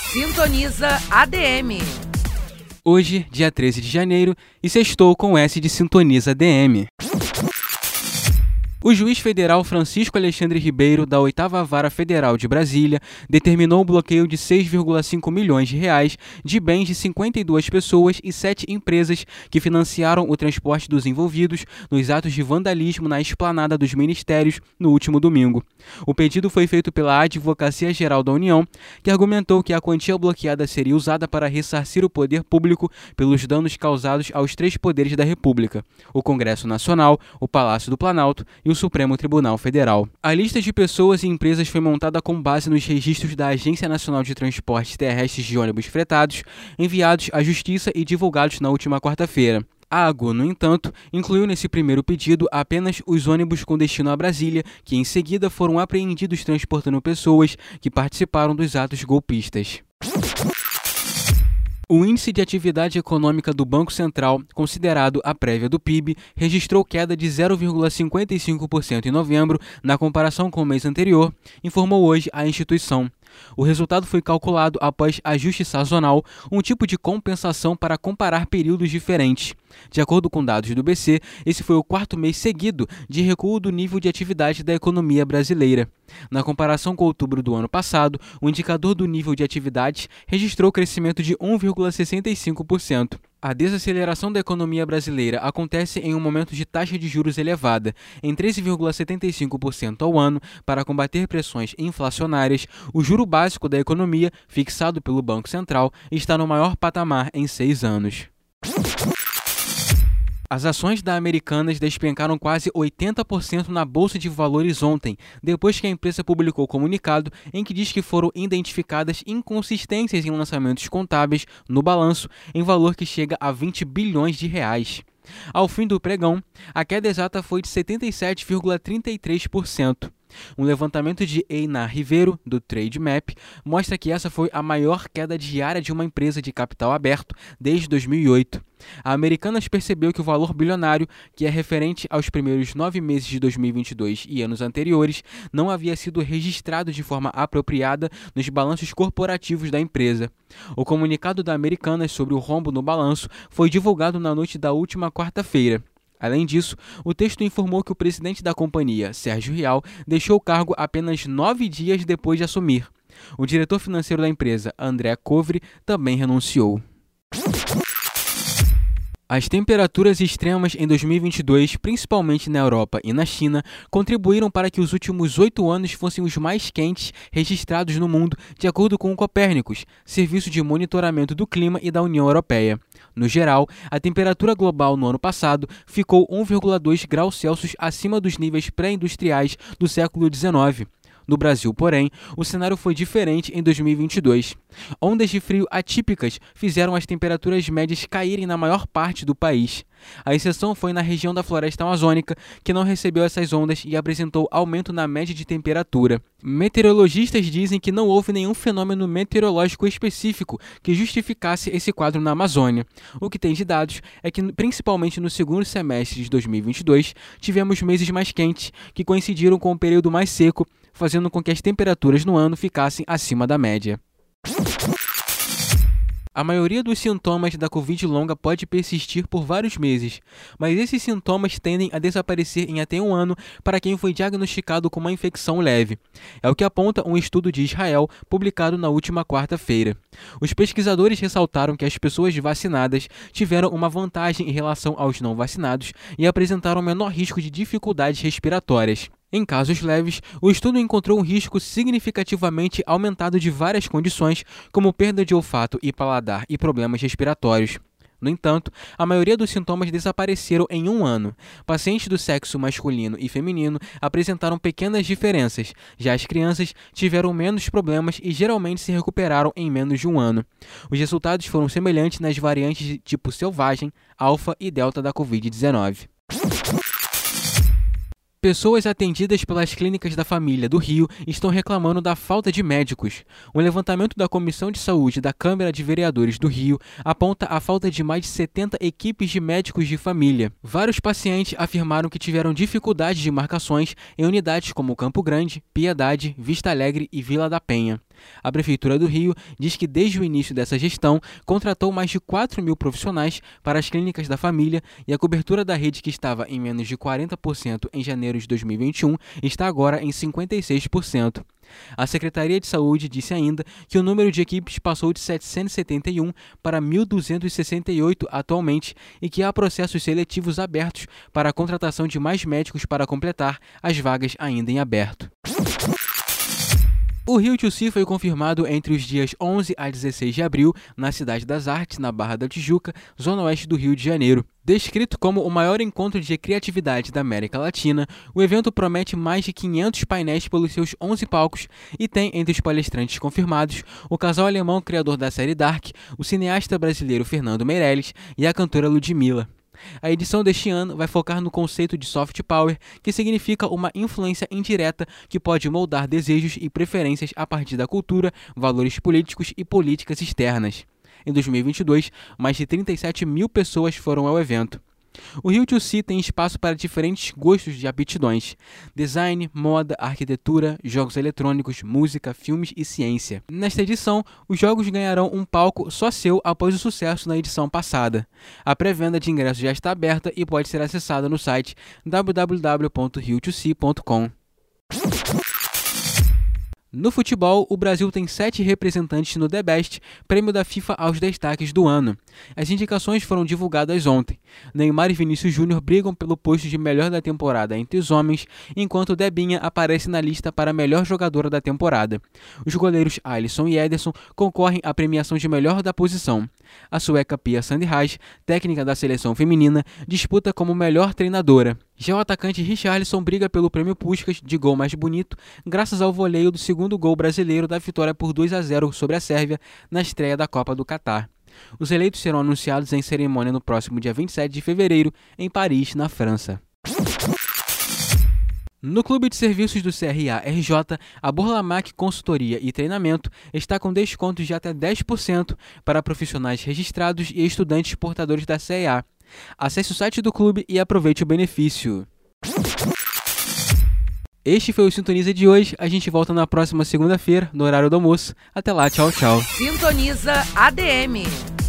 Sintoniza ADM. Hoje, dia 13 de janeiro, e sextou com o S de Sintoniza ADM. O juiz federal Francisco Alexandre Ribeiro, da 8ª Vara Federal de Brasília, determinou o bloqueio de 6,5 milhões de reais de bens de 52 pessoas e 7 empresas que financiaram o transporte dos envolvidos nos atos de vandalismo na esplanada dos ministérios no último domingo. O pedido foi feito pela Advocacia Geral da União, que argumentou que a quantia bloqueada seria usada para ressarcir o poder público pelos danos causados aos 3 poderes da República: o Congresso Nacional, o Palácio do Planalto e o Supremo Tribunal Federal. A lista de pessoas e empresas foi montada com base nos registros da Agência Nacional de Transportes Terrestres de Ônibus Fretados, enviados à Justiça e divulgados na última quarta-feira. A AGU, no entanto, incluiu nesse primeiro pedido apenas os ônibus com destino a Brasília, que em seguida foram apreendidos transportando pessoas que participaram dos atos golpistas. O Índice de Atividade Econômica do Banco Central, considerado a prévia do PIB, registrou queda de 0,55% em novembro, na comparação com o mês anterior, informou hoje a instituição. O resultado foi calculado após ajuste sazonal, um tipo de compensação para comparar períodos diferentes. De acordo com dados do BC, esse foi o 4º mês seguido de recuo do nível de atividade da economia brasileira. Na comparação com outubro do ano passado, o indicador do nível de atividade registrou crescimento de 1,65%. A desaceleração da economia brasileira acontece em um momento de taxa de juros elevada, em 13,75% ao ano. Para combater pressões inflacionárias, o juro básico da economia, fixado pelo Banco Central, está no maior patamar em 6 anos. As ações da Americanas despencaram quase 80% na Bolsa de Valores ontem, depois que a empresa publicou comunicado em que diz que foram identificadas inconsistências em lançamentos contábeis no balanço, em valor que chega a 20 bilhões de reais. Ao fim do pregão, a queda exata foi de 77,33%. Um levantamento de Einar Ribeiro, do Trademap, mostra que essa foi a maior queda diária de uma empresa de capital aberto desde 2008. A Americanas percebeu que o valor bilionário, que é referente aos primeiros 9 meses de 2022 e anos anteriores, não havia sido registrado de forma apropriada nos balanços corporativos da empresa. O comunicado da Americanas sobre o rombo no balanço foi divulgado na noite da última quarta-feira. Além disso, o texto informou que o presidente da companhia, Sérgio Rial, deixou o cargo apenas 9 dias depois de assumir. O diretor financeiro da empresa, André Covre, também renunciou. As temperaturas extremas em 2022, principalmente na Europa e na China, contribuíram para que os últimos 8 anos fossem os mais quentes registrados no mundo, de acordo com o Copérnicos, serviço de monitoramento do clima e da União Europeia. No geral, a temperatura global no ano passado ficou 1,2 graus Celsius acima dos níveis pré-industriais do século XIX. No Brasil, porém, o cenário foi diferente em 2022. Ondas de frio atípicas fizeram as temperaturas médias caírem na maior parte do país. A exceção foi na região da Floresta Amazônica, que não recebeu essas ondas e apresentou aumento na média de temperatura. Meteorologistas dizem que não houve nenhum fenômeno meteorológico específico que justificasse esse quadro na Amazônia. O que tem de dados é que, principalmente no segundo semestre de 2022, tivemos meses mais quentes, que coincidiram com o período mais seco, fazendo com que as temperaturas no ano ficassem acima da média. A maioria dos sintomas da Covid longa pode persistir por vários meses, mas esses sintomas tendem a desaparecer em até 1 ano para quem foi diagnosticado com uma infecção leve. É o que aponta um estudo de Israel publicado na última quarta-feira. Os pesquisadores ressaltaram que as pessoas vacinadas tiveram uma vantagem em relação aos não vacinados e apresentaram menor risco de dificuldades respiratórias. Em casos leves, o estudo encontrou um risco significativamente aumentado de várias condições, como perda de olfato e paladar e problemas respiratórios. No entanto, a maioria dos sintomas desapareceram em 1 ano. Pacientes do sexo masculino e feminino apresentaram pequenas diferenças, já as crianças tiveram menos problemas e geralmente se recuperaram em menos de 1 ano. Os resultados foram semelhantes nas variantes de tipo selvagem, alfa e delta da Covid-19. Pessoas atendidas pelas clínicas da família do Rio estão reclamando da falta de médicos. Um levantamento da Comissão de Saúde da Câmara de Vereadores do Rio aponta a falta de mais de 70 equipes de médicos de família. Vários pacientes afirmaram que tiveram dificuldade de marcações em unidades como Campo Grande, Piedade, Vista Alegre e Vila da Penha. A Prefeitura do Rio diz que desde o início dessa gestão contratou mais de 4.000 profissionais para as clínicas da família e a cobertura da rede, que estava em menos de 40% em janeiro de 2021, está agora em 56%. A Secretaria de Saúde disse ainda que o número de equipes passou de 771 para 1.268 atualmente e que há processos seletivos abertos para a contratação de mais médicos para completar as vagas ainda em aberto. O Rio to See foi confirmado entre os dias 11 a 16 de abril na Cidade das Artes, na Barra da Tijuca, zona oeste do Rio de Janeiro. Descrito como o maior encontro de criatividade da América Latina, o evento promete mais de 500 painéis pelos seus 11 palcos e tem entre os palestrantes confirmados o casal alemão criador da série Dark, o cineasta brasileiro Fernando Meirelles e a cantora Ludmilla. A edição deste ano vai focar no conceito de soft power, que significa uma influência indireta que pode moldar desejos e preferências a partir da cultura, valores políticos e políticas externas. Em 2022, mais de 37.000 pessoas foram ao evento. O Rio to See tem espaço para diferentes gostos de aptidões: design, moda, arquitetura, jogos eletrônicos, música, filmes e ciência. Nesta edição, os jogos ganharão um palco só seu após o sucesso na edição passada. A pré-venda de ingressos já está aberta e pode ser acessada no site www.riotosee.com. No futebol, o Brasil tem 7 representantes no The Best, prêmio da FIFA aos destaques do ano. As indicações foram divulgadas ontem. Neymar e Vinícius Júnior brigam pelo posto de melhor da temporada entre os homens, enquanto Debinha aparece na lista para melhor jogadora da temporada. Os goleiros Alisson e Ederson concorrem à premiação de melhor da posição. A sueca Pia Sandhage, técnica da seleção feminina, disputa como melhor treinadora. Já o atacante Richarlison briga pelo prêmio Puskás de gol mais bonito, graças ao voleio do segundo gol brasileiro da vitória por 2-0 sobre a Sérvia na estreia da Copa do Catar. Os eleitos serão anunciados em cerimônia no próximo dia 27 de fevereiro, em Paris, na França. No Clube de Serviços do CRA-RJ, a Burlamac Consultoria e Treinamento está com descontos de até 10% para profissionais registrados e estudantes portadores da CEA. Acesse o site do clube e aproveite o benefício. Este foi o Sintoniza de hoje. A gente volta na próxima segunda-feira, no horário do almoço. Até lá, tchau, tchau. Sintoniza ADM.